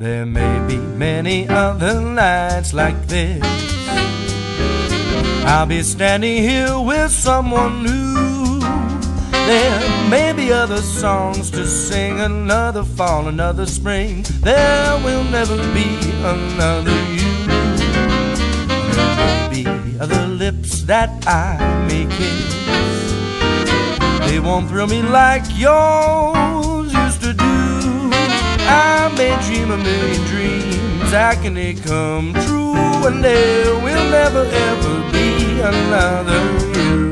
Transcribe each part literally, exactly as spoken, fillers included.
There may be many other nights like this. I'll be standing here with someone new. There may be other songs to sing, another fall, another spring. There will never be another you. There may be other lips that I may kiss. They won't thrill me like yours used to do. I may dream a million dreams, how can they come true? And there will never ever be another you.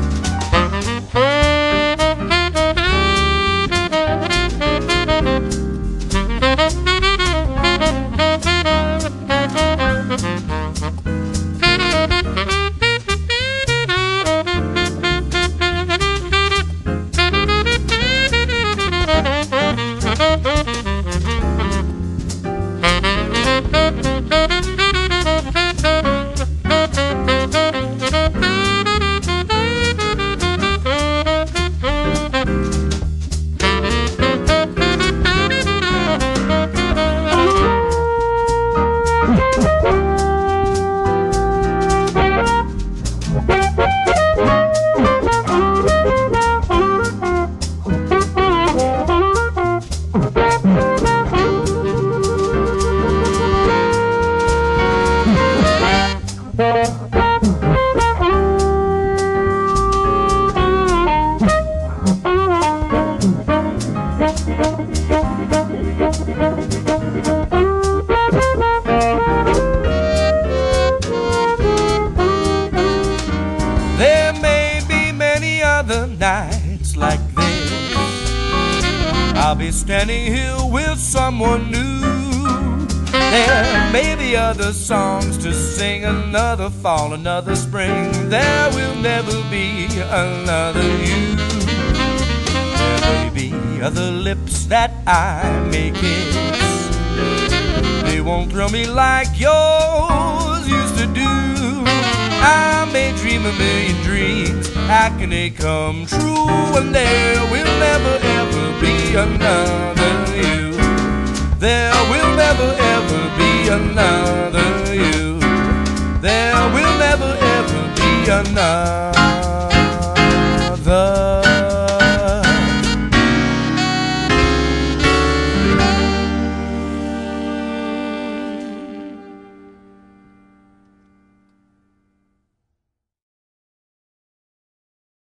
There may be many other nights like this. I'll be standing here with someone new. There may be other songs to sing, another fall, another spring. There will never be another you. There may be other lips that I may kiss. They won't thrill me like yours used to do. I may dream a million dreams, how can they come true? And there will never ever be another you. There will never ever be another you. There will never ever be another